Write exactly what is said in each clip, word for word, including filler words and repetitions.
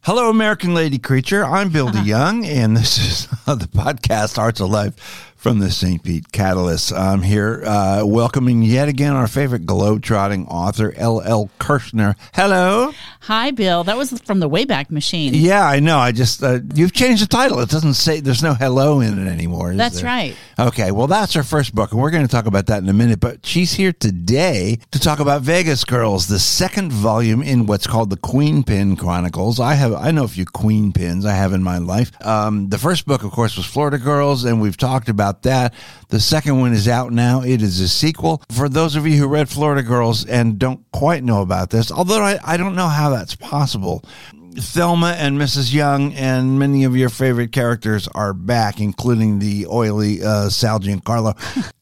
Hello, American Lady Creature. I'm Bill uh-huh. DeYoung, and this is the podcast Arts of Life from the Saint Pete Catalyst. I'm here uh, welcoming yet again our favorite globe-trotting author, L L Kirshner. Hello. Hi, Bill. That was from the Wayback Machine. Yeah, I know. I just, uh, you've changed the title. It doesn't say, there's no hello in it anymore. Is That's there? right. Okay, well, that's her first book, and we're going to talk about that in a minute, but she's here today to talk about Vegas Girls, the second volume in what's called the Queen Pin Chronicles. I have, I know a few Queen Pins I have in my life. Um, the first book, of course, was Florida Girls, and we've talked about that. The second one is out now. It is a sequel. For those of you who read Florida Girls and don't quite know about this, although I, I don't know how that's possible, Thelma and Missus Young and many of your favorite characters are back, including the oily uh, Sal Giancarlo,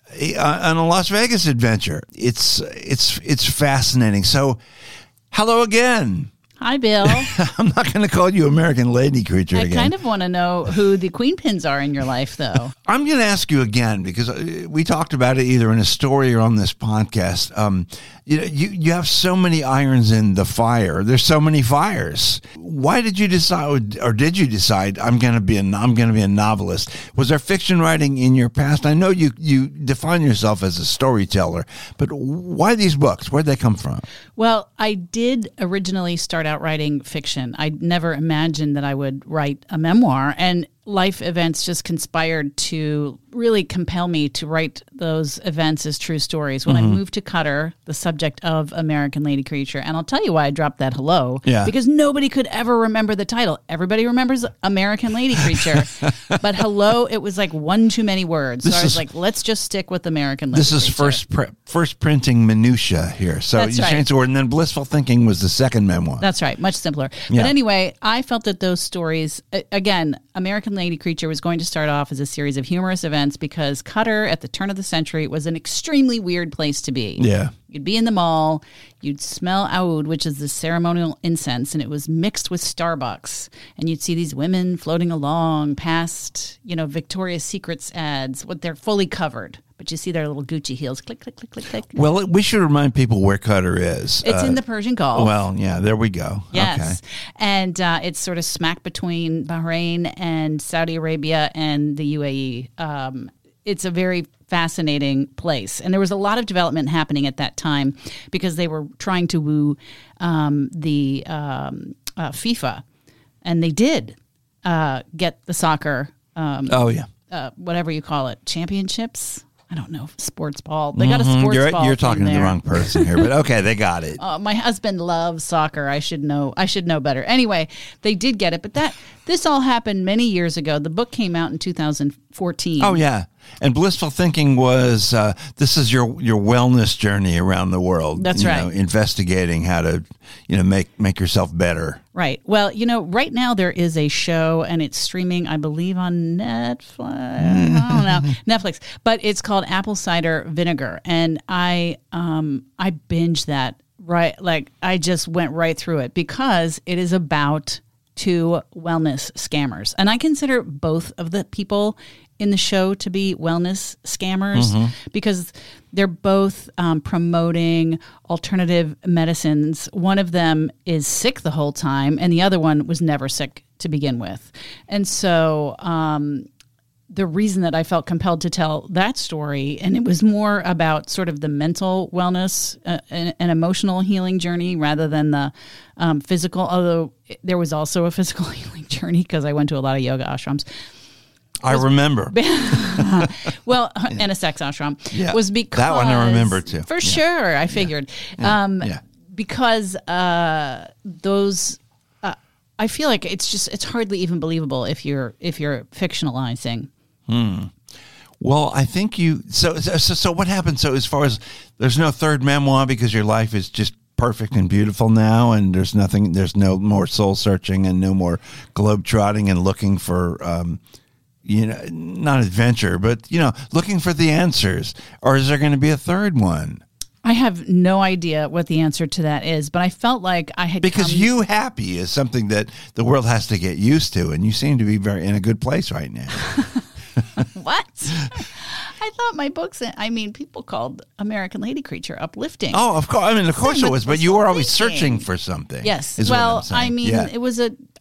on a Las Vegas adventure. It's it's it's fascinating. So, hello again. Hi, Bill. I'm not going to call you American Lady Creature I again. kind of want to know who the Queen Pins are in your life, though. I'm going to ask you again because we talked about it either in a story or on this podcast. Um, you know, you, you have so many irons in the fire. There's so many fires. Why did you decide, or did you decide, I'm going to be a I'm going to be a novelist? Was there fiction writing in your past? I know you you define yourself as a storyteller, but why these books? Where'd they come from? Well, I did originally start out writing fiction. I never imagined that I would write a memoir, and life events just conspired to really compel me to write those events as true stories. When mm-hmm. I moved to Qatar, the subject of American Lady Creature, and I'll tell you why I dropped that hello, yeah. because nobody could ever remember the title. Everybody remembers American Lady Creature, but hello, it was like one too many words. This so I was is, like, let's just stick with American Lady This Creature. is first pr- first printing minutia here. So That's you right. changed the word, and then Blissful Thinking was the second memoir. That's right, much simpler. Yeah. But anyway, I felt that those stories, again, American Lady Creature was going to start off as a series of humorous events because Qatar at the turn of the century was an extremely weird place to be. Yeah. You'd be in the mall, you'd smell oud, which is the ceremonial incense, and it was mixed with Starbucks. And you'd see these women floating along past, you know, Victoria's Secrets ads. What they're fully covered, but you see their little Gucci heels, click, click, click, click, click. Well, we should remind people where Qatar is. It's uh, in the Persian Gulf. Well, yeah, there we go. Yes. Okay. And uh, it's sort of smack between Bahrain and Saudi Arabia and the U A E. Um, it's a very fascinating place. And there was a lot of development happening at that time because they were trying to woo um, the um, uh, FIFA. And they did uh, get the soccer, um, Oh, yeah. uh, whatever you call it, championships. I don't know, sports ball. They got a Mm-hmm. sports you're, ball. You're talking to there. the wrong person here, but okay, they got it. Uh, my husband loves soccer. I should know. I should know better. Anyway, they did get it, but that this all happened many years ago. The book came out in two thousand fourteen. Oh, yeah. And Blissful Thinking was, uh, this is your, your wellness journey around the world. That's you right. know, investigating how to, you know, make, make yourself better. Right. Well, you know, right now there is a show, and it's streaming, I believe, on Netflix. I don't know, Netflix, but it's called Apple Cider Vinegar, and I um I binged that right. Like I just went right through it because it is about two wellness scammers, and I consider both of the people in the show to be wellness scammers mm-hmm. because they're both um, promoting alternative medicines. One of them is sick the whole time, and the other one was never sick to begin with. And so um, the reason that I felt compelled to tell that story, and it was more about sort of the mental wellness uh, and, and emotional healing journey rather than the um, physical, although there was also a physical healing journey because I went to a lot of yoga ashrams. I remember. Well, and a sex ashram yeah, was because that one I remember too. For yeah. sure, I figured. Yeah. Um, yeah. Because uh, those, uh, I feel like it's just it's hardly even believable if you're if you're fictionalizing. Hmm. Well, I think you. So, so so what happened? So as far as there's no third memoir because your life is just perfect and beautiful now, and there's nothing. There's no more soul searching and no more globetrotting and looking for. Um, You know, not adventure, but, you know, looking for the answers. Or is there going to be a third one? I have no idea what the answer to that is, but I felt like I had Because come... you happy is something that the world has to get used to, and you seem to be very in a good place right now. What? I thought my books, I mean, people called American Lady Creature uplifting. Oh, of course. I mean, of course Same it was, with but you were always thinking. searching for something. Yes. is Well, what I'm saying. I mean, yeah. it was a,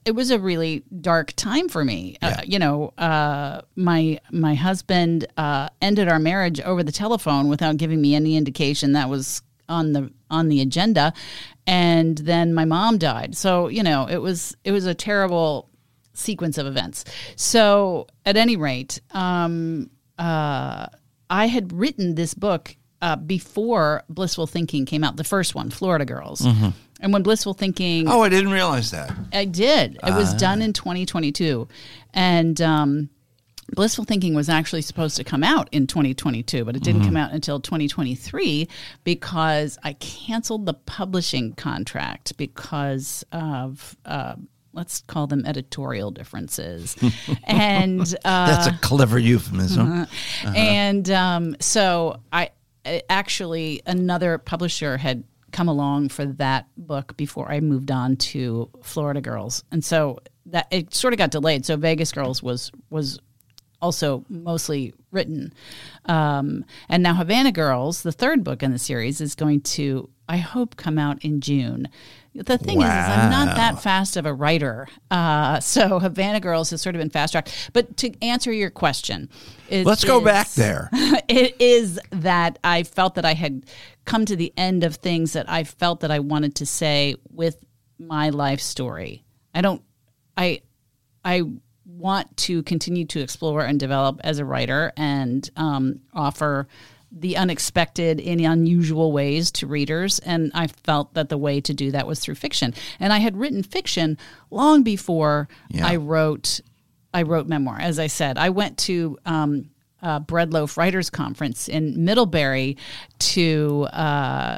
it was a really dark time for me. Yeah. Uh, you know, uh, my my husband uh, ended our marriage over the telephone without giving me any indication that was on the on the agenda, and then my mom died. So you know, it was it was a terrible sequence of events. So at any rate, um, uh, I had written this book uh, before Blissful Thinking came out, the first one, Florida Girls. Mm-hmm. And when Blissful Thinking... Oh, I didn't realize that. I did. It was Ah. done in twenty twenty-two. And um, Blissful Thinking was actually supposed to come out in twenty twenty-two, but it didn't come out until twenty twenty-three because I canceled the publishing contract because of... Uh, let's call them editorial differences. and uh, That's a clever euphemism. uh-huh. And um, so I actually, another publisher had come along for that book before I moved on to Florida Girls. And so that it sort of got delayed. So Vegas Girls was was also mostly written. Um, and now Havana Girls, the third book in the series, is going to, I hope, come out in June. The thing is, is, I'm not that fast of a writer. Uh, so Havana Girls has sort of been fast tracked. But to answer your question, it Let's go is- back there. It is that I felt that I had come to the end of things that I felt that I wanted to say with my life story. I don't, I, I want to continue to explore and develop as a writer and um, offer the unexpected in unusual ways to readers. And I felt that the way to do that was through fiction. And I had written fiction long before Yeah. I wrote, I wrote memoir. As I said, I went to um, a Bread Loaf Writers Conference in Middlebury to uh,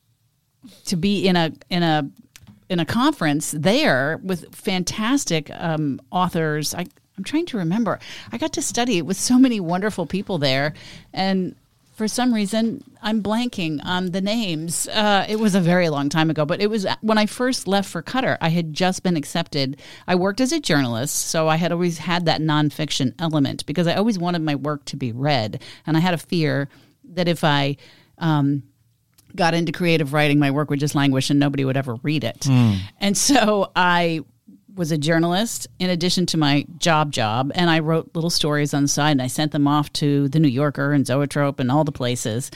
to be in a in a in a conference there with fantastic um, authors. I, I'm trying to remember. I got to study with so many wonderful people there, and for some reason, I'm blanking on the names. Uh, it was a very long time ago, but it was when I first left for Cutter. I had just been accepted. I worked as a journalist, so I had always had that nonfiction element because I always wanted my work to be read. And I had a fear that if I um, got into creative writing, my work would just languish and nobody would ever read it. Mm. And so I was a journalist in addition to my job job, and I wrote little stories on the side, and I sent them off to the New Yorker and Zoetrope and all the places.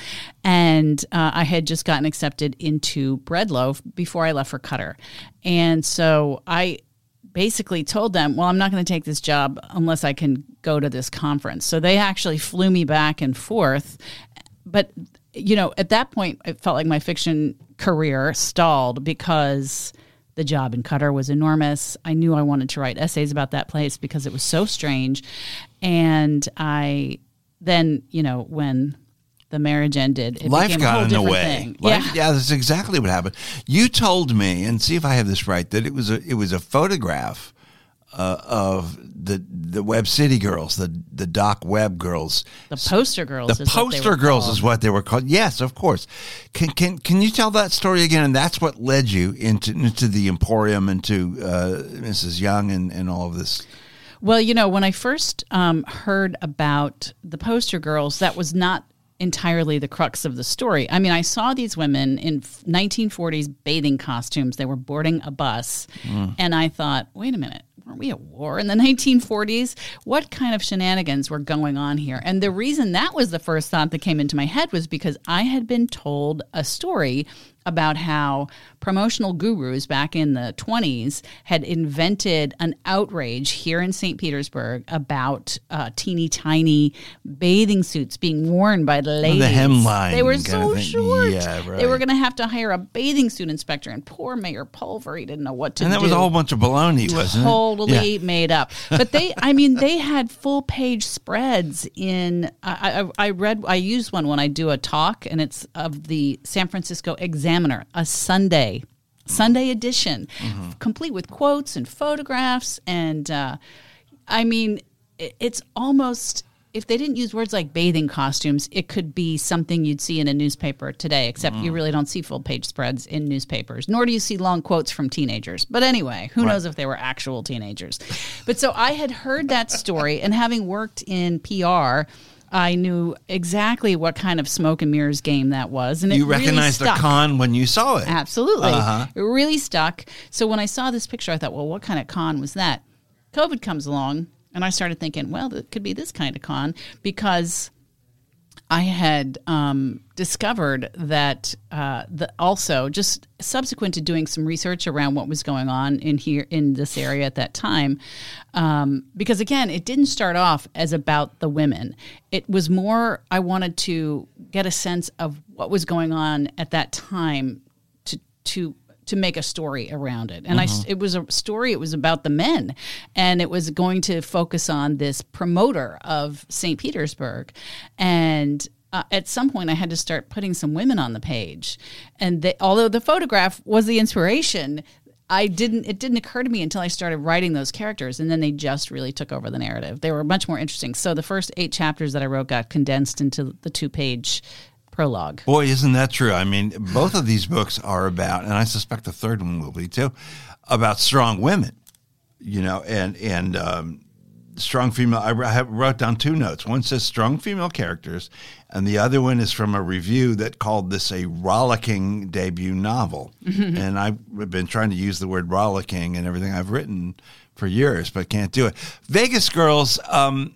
And uh, I had just gotten accepted into Bread Loaf before I left for Cutter. And so I basically told them, well, I'm not going to take this job unless I can go to this conference. So they actually flew me back and forth. But, you know, at that point, it felt like my fiction career stalled because the job in Cutter was enormous. I knew I wanted to write essays about that place because it was so strange. And I then, you know, when the marriage ended, it Life became a got whole in the different way. thing. Life, yeah. yeah, that's exactly what happened. You told me, and see if I have this right, that it was a it was a photograph uh, of the the Web City girls, the the Doc Web girls, The poster girls. The is what they poster were girls called. is what they were called. Yes, of course. Can can can you tell that story again? And that's what led you into into the Emporium and to uh, Missus Young and, and all of this. Well, you know, when I first um, heard about the poster girls, that was not entirely the crux of the story. I mean, I saw these women in nineteen forties bathing costumes. They were boarding a bus. Mm. And I thought, wait a minute. Weren't we at war in the nineteen forties? What kind of shenanigans were going on here? And the reason that was the first thought that came into my head was because I had been told a story about how promotional gurus back in the twenties had invented an outrage here in Saint Petersburg about uh, teeny tiny bathing suits being worn by the ladies. The hemline. They were kind so of thing. short. Yeah, right. They were going to have to hire a bathing suit inspector, and poor Mayor Pulver, he didn't know what to do. And that was a whole bunch of baloney, wasn't Totally it? Yeah. made up. But they, I mean, they had full page spreads in, I, I, I read, I use one when I do a talk, and it's of the San Francisco Examiner, a Sunday, Sunday edition, mm-hmm. complete with quotes and photographs. And uh, I mean, it, it's almost, if they didn't use words like bathing costumes, it could be something you'd see in a newspaper today, except mm. you really don't see full page spreads in newspapers, nor do you see long quotes from teenagers. But anyway, who right. knows if they were actual teenagers. But so I had heard that story, and having worked in P R I knew exactly what kind of smoke and mirrors game that was. And you it recognized really a con when you saw it. Absolutely. Uh-huh. It really stuck. So when I saw this picture, I thought, well, what kind of con was that? COVID comes along, and I started thinking, well, it could be this kind of con, because I had um, discovered that uh, the, also just subsequent to doing some research around what was going on in here in this area at that time, um, because again, it didn't start off as about the women. It was more I wanted to get a sense of what was going on at that time to to. to make a story around it. And mm-hmm. I, it was a story, it was about the men. And it was going to focus on this promoter of Saint Petersburg. And uh, at some point I had to start putting some women on the page. And they, although the photograph was the inspiration, I didn't, it didn't occur to me until I started writing those characters. And then they just really took over the narrative. They were much more interesting. So the first eight chapters that I wrote got condensed into the two page prologue. Boy, isn't that true? I mean, both of these books are about, and I suspect the third one will be too, about strong women, you know, and and um, strong female. I have, wrote down two notes. One says strong female characters, and the other one is from a review that called this a rollicking debut novel. Mm-hmm. And I've been trying to use the word rollicking in everything I've written for years, but can't do it. Vegas Girls, um,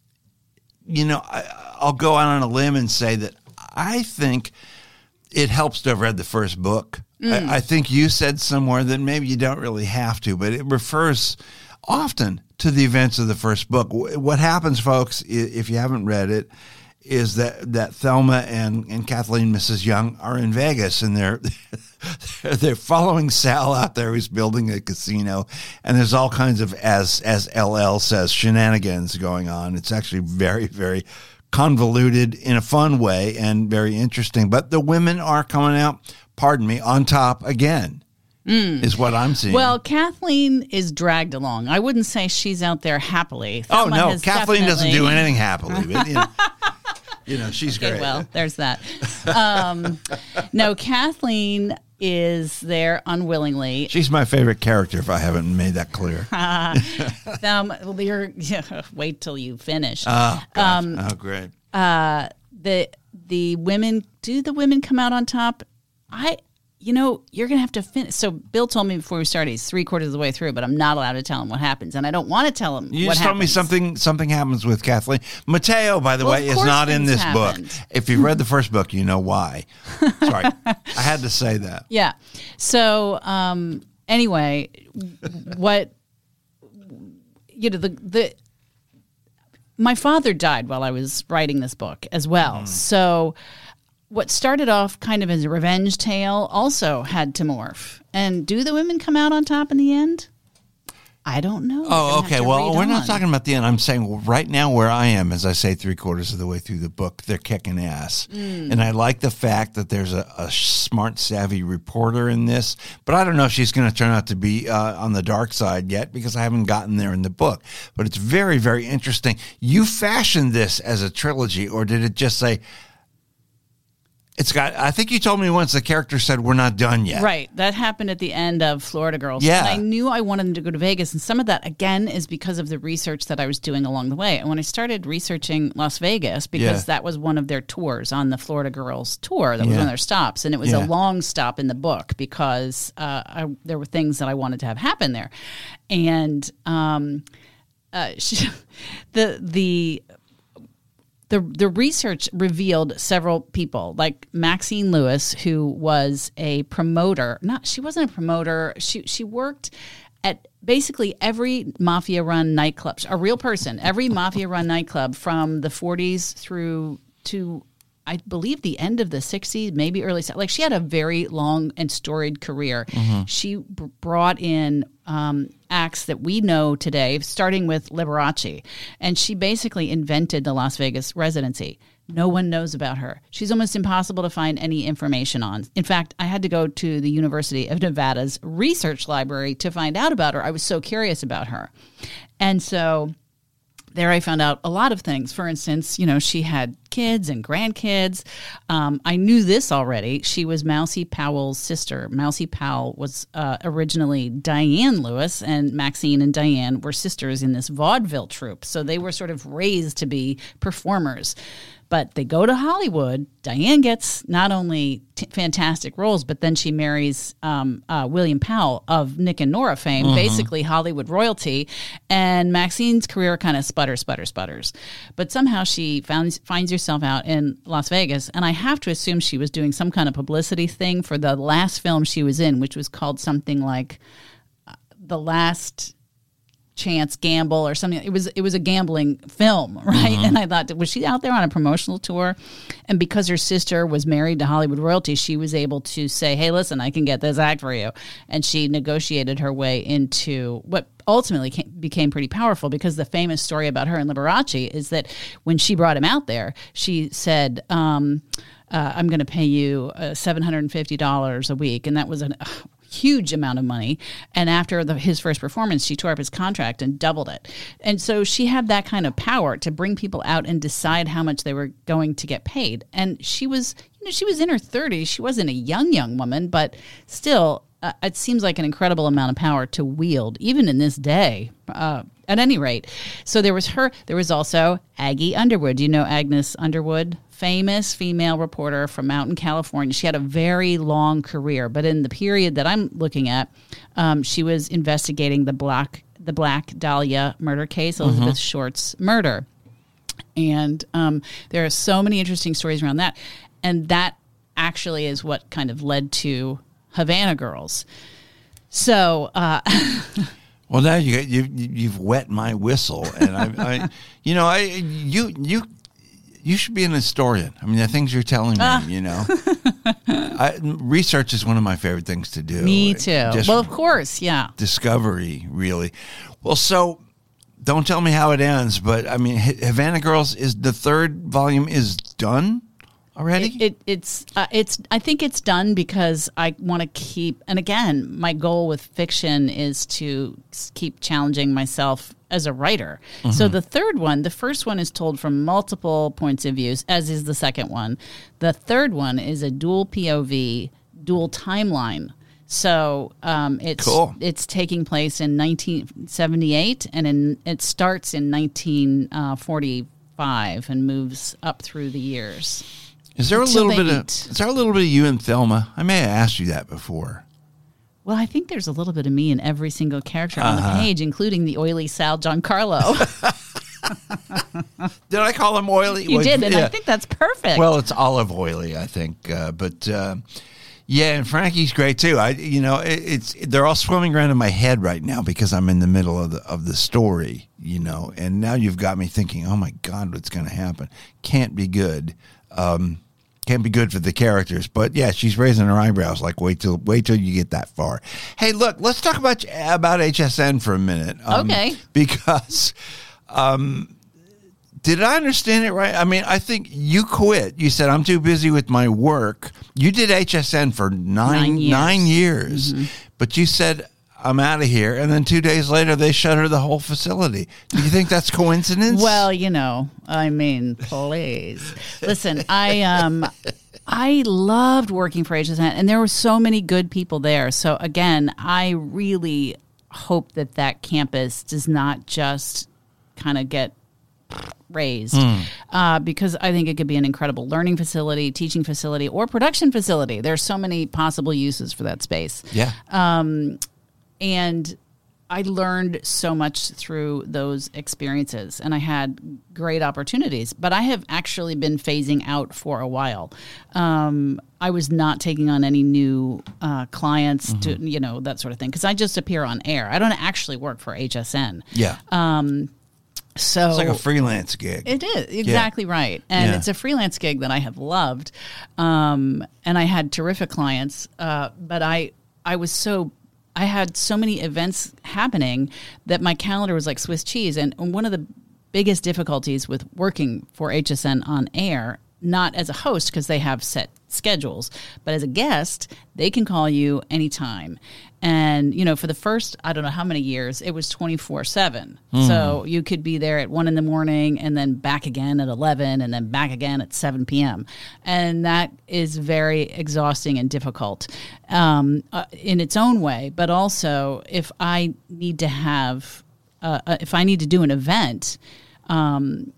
you know, I, I'll go out on a limb and say that I think it helps to have read the first book. Mm. I, I think you said somewhere that maybe you don't really have to, but it refers often to the events of the first book. What happens, folks, if you haven't read it, is that, that Thelma and, and Kathleen, Missus Young, are in Vegas, and they're they're following Sal out there who's building a casino, and there's all kinds of, as as L L says, shenanigans going on. It's actually very, very convoluted in a fun way and very interesting. But the women are coming out, pardon me, on top again, mm. is what I'm seeing. Well, Kathleen is dragged along. I wouldn't say she's out there happily. Thelma oh, no, Kathleen definitely... doesn't do anything happily. But, you know, you know she's okay, great. Well, there's that. Um, no, Kathleen is there unwillingly. She's my favorite character, if I haven't made that clear. uh, um, well, you're, yeah, wait till you finish. Oh, God. Um, oh great. Uh, the the women, do the women come out on top? I, you know, you're going to have to finish. So Bill told me before we started, he's three quarters of the way through, but I'm not allowed to tell him what happens. And I don't want to tell him you what just happens. told me something something happens with Kathleen. Mateo, by the well, way, is not in this happened. book. If you've read the first book, you know why. Sorry. I had to say that. Yeah. So um, anyway, what, you know, the, the, my father died while I was writing this book as well. Mm. So what started off kind of as a revenge tale also had to morph. And do the women come out on top in the end? I don't know. Oh, okay. Well, we're on. not talking about the end. I'm saying right now where I am, as I say, three quarters of the way through the book, they're kicking ass. Mm. And I like the fact that there's a, a smart, savvy reporter in this. But I don't know if she's going to turn out to be uh, on the dark side yet, because I haven't gotten there in the book. But it's very, very interesting. You fashioned this as a trilogy, or did it just say... It's got, I think you told me once the character said, we're not done yet. Right. That happened at the end of Florida Girls. Yeah. And I knew I wanted them to go to Vegas. And some of that, again, is because of the research that I was doing along the way. And when I started researching Las Vegas, because yeah. that was one of their tours on the Florida Girls tour, that was yeah. one of their stops. And it was yeah. a long stop in the book because uh, I, there were things that I wanted to have happen there. And um, uh, she, the the... The the research revealed several people, like Maxine Lewis, who was a promoter. Not she wasn't a promoter. She she worked at basically every mafia-run nightclub. A real person, every mafia-run nightclub from the forties through to, I believe, the end of the sixties, maybe early. Like, she had a very long and storied career. Mm-hmm. She b- brought in um, acts that we know today, starting with Liberace. And she basically invented the Las Vegas residency. No one knows about her. She's almost impossible to find any information on. In fact, I had to go to the University of Nevada's research library to find out about her. I was so curious about her. And so... there I found out a lot of things. For instance, you know, she had kids and grandkids. Um, I knew this already. She was Mousy Powell's sister. Mousy Powell was uh, originally Diane Lewis, and Maxine and Diane were sisters in this vaudeville troupe. So they were sort of raised to be performers. But they go to Hollywood. Diane gets not only t- fantastic roles, but then she marries um, uh, William Powell of Nick and Nora fame, mm-hmm. basically Hollywood royalty. And Maxine's career kind of sputters, sputters, sputters. But somehow she found, finds herself out in Las Vegas. And I have to assume she was doing some kind of publicity thing for the last film she was in, which was called something like uh, The Last Chance Gamble or something. It was it was a gambling film, right? Mm-hmm. And I thought, was she out there on a promotional tour? And because her sister was married to Hollywood royalty, she was able to say, hey, listen, I can get this act for you. And she negotiated her way into what ultimately came, became pretty powerful, because the famous story about her and Liberace is that when she brought him out there, she said, um, uh, I'm going to pay you uh, seven hundred fifty dollars a week. And that was an uh, huge amount of money. And after the, his first performance, she tore up his contract and doubled it. And so she had that kind of power to bring people out and decide how much they were going to get paid. And she was, you know, she was in her thirties. She wasn't a young, young woman, but still, uh, it seems like an incredible amount of power to wield, even in this day. Uh, at any rate, so there was her. There was also Aggie Underwood. Do you know Agnes Underwood? Famous female reporter from out in California. She had a very long career, but in the period that I'm looking at, um, she was investigating the Black the Black Dahlia murder case, Elizabeth mm-hmm. Short's murder. And um, there are so many interesting stories around that. And that actually is what kind of led to Havana Girls. So... Uh, Well, now you you you've wet my whistle, and I, I you know, I you you you should be an historian. I mean, the things you're telling me, uh. you know, I, research is one of my favorite things to do. Me too. Just well, of course, yeah. Discovery, really. Well, so don't tell me how it ends, but I mean, Havana Girls is the third volume is done already. It, it it's uh, it's I think it's done because I want to keep, and again, my goal with fiction is to keep challenging myself as a writer. Mm-hmm. So the third one, the first one is told from multiple points of view, as is the second one. The third one is a dual P O V, dual timeline. So um, it's cool. It's taking place in nineteen seventy-eight, and in, it starts in nineteen forty-five and moves up through the years. Is there a little bit of is there a little bit of you and Thelma? I may have asked you that before. Well, I think there's a little bit of me in every single character on uh-huh. the page, including the oily Sal Giancarlo. Did I call him oily? You well, did, and yeah. I think that's perfect. Well, it's olive oily, I think, uh, but uh, yeah, and Frankie's great too. I, you know, it, it's they're all swimming around in my head right now because I'm in the middle of the of the story, you know, and now you've got me thinking, oh my God, what's going to happen? Can't be good. Um, Can't be good for the characters, but yeah, she's raising her eyebrows. Like, wait till wait till you get that far. Hey, look, let's talk about about H S N for a minute. Um, okay. Because, um, did I understand it right? I mean, I think you quit. You said I'm too busy with my work. You did H S N for nine nine years, nine years mm-hmm. but you said I'm out of here, and then two days later they shutter the whole facility. Do you think that's coincidence? Well, you know, I mean, please listen. I um, I loved working for H S N, and there were so many good people there. So again, I really hope that that campus does not just kind of get raised mm. uh, because I think it could be an incredible learning facility, teaching facility, or production facility. There's so many possible uses for that space. Yeah. Um, And I learned so much through those experiences, and I had great opportunities. But I have actually been phasing out for a while. Um, I was not taking on any new uh, clients, mm-hmm. to you know that sort of thing, because I just appear on air. I don't actually work for H S N. Yeah. Um, so it's like a freelance gig. It is exactly yeah. right, and yeah. it's a freelance gig that I have loved. Um, and I had terrific clients, uh, but I I was so. I had so many events happening that my calendar was like Swiss cheese. And one of the biggest difficulties with working for H S N on air not as a host because they have set schedules, but as a guest, they can call you anytime. And, you know, for the first, I don't know how many years, it was twenty-four seven. Mm. So you could be there at one in the morning and then back again at eleven and then back again at seven p.m. And that is very exhausting and difficult um, uh, in its own way. But also, if I need to have, uh, uh, if I need to do an event, um,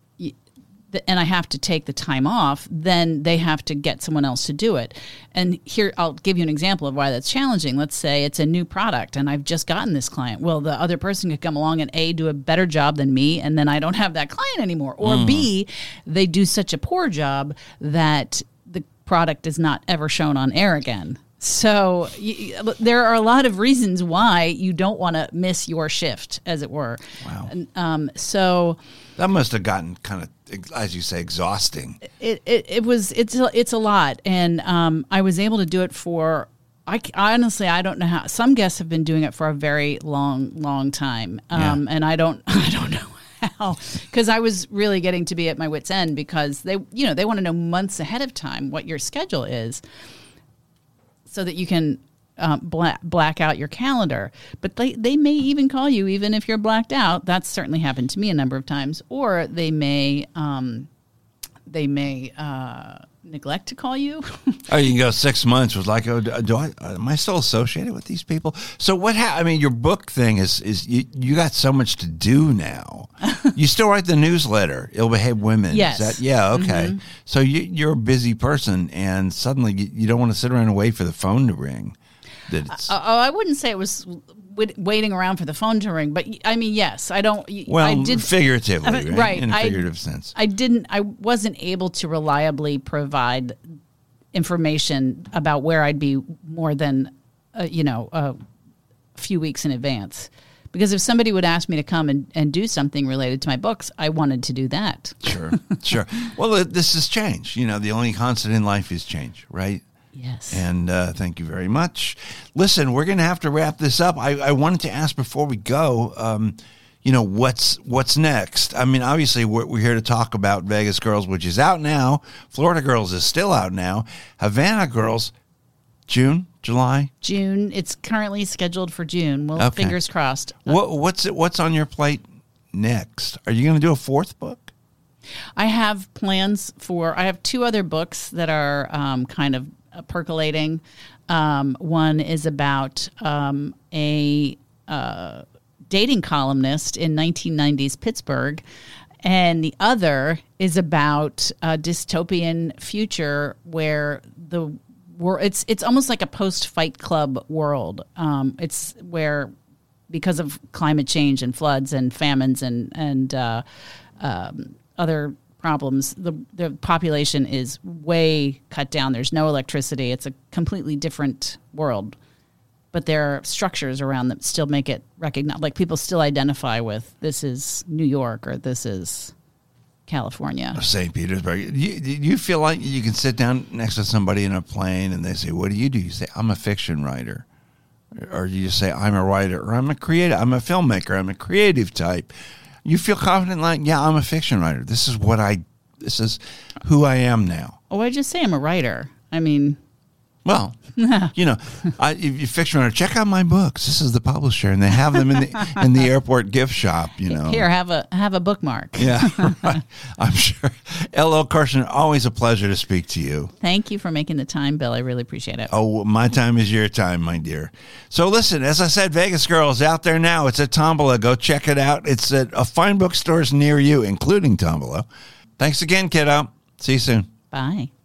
and I have to take the time off, then they have to get someone else to do it. And here, I'll give you an example of why that's challenging. Let's say it's a new product and I've just gotten this client. Well, the other person could come along and A, do a better job than me, and then I don't have that client anymore. Or mm. B, they do such a poor job that the product is not ever shown on air again. So you, there are a lot of reasons why you don't want to miss your shift, as it were. Wow. And, um, so that must have gotten kind of, as you say, exhausting. It it, it was it's a, it's a lot, and um, I was able to do it for. I, I honestly I don't know how. Some guests have been doing it for a very long long time, um, yeah. and I don't I don't know how, because I was really getting to be at my wit's end, because they you know they want to know months ahead of time what your schedule is, so that you can um, black, black out your calendar. But they, they may even call you even if you're blacked out. That's certainly happened to me a number of times. Or they may um, they may uh, neglect to call you. Oh, you can go six months with like, oh, do I am I still associated with these people? So what? Ha- I mean, your book thing is is you, you got so much to do now. You still write the newsletter, Ill Behaved Women. Yes. Is that, yeah. Okay. Mm-hmm. So you, you're a busy person, and suddenly you, you don't want to sit around and wait for the phone to ring. That it's, uh, oh, I wouldn't say it was w- waiting around for the phone to ring, but I mean, yes, I don't. Well, I did, figuratively, I mean, right? right? In a I, figurative sense. I didn't. I wasn't able to reliably provide information about where I'd be more than, uh, you know, uh, a few weeks in advance. Because if somebody would ask me to come and, and do something related to my books, I wanted to do that. Sure, sure. Well, this is change. You know, the only constant in life is change, right? Yes. And uh, thank you very much. Listen, we're going to have to wrap this up. I, I wanted to ask before we go, um, you know, what's what's next? I mean, obviously, we're, we're here to talk about Vegas Girls, which is out now. Florida Girls is still out now. Havana Girls, June, July? June. It's currently scheduled for June. Well, okay. Fingers crossed. What, what's it, what's on your plate next? Are you going to do a fourth book? I have plans for, I have two other books that are um, kind of percolating. Um, one is about um, a uh, dating columnist in nineteen nineties Pittsburgh, and the other is about a dystopian future where the world, it's it's almost like a post-Fight Club world. Um, it's where, because of climate change and floods and famines and and uh, um, other problems, the the population is way cut down. There's no electricity. It's a completely different world, but there are structures around that still make it recognized. Like, people still identify with, this is New York or this is California, Saint Petersburg. You, you feel like you can sit down next to somebody in a plane and they say, "What do you do?" You say, "I'm a fiction writer," or you just say, "I'm a writer," or "I'm a creative. I'm a filmmaker. I'm a creative type." You feel confident, like, yeah, I'm a fiction writer. This is what I, this is who I am now. Oh, I just say I'm a writer. I mean, well, you know, I, if you're a fiction writer, check out my books. This is the publisher, and they have them in the in the airport gift shop. You know, here, have a have a bookmark. Yeah, right. I'm sure. L L Carson, always a pleasure to speak to you. Thank you for making the time, Bill. I really appreciate it. Oh, my time is your time, my dear. So listen, as I said, Vegas Girls out there now. It's at Tombola. Go check it out. It's at a fine bookstores near you, including Tombola. Thanks again, kiddo. See you soon. Bye.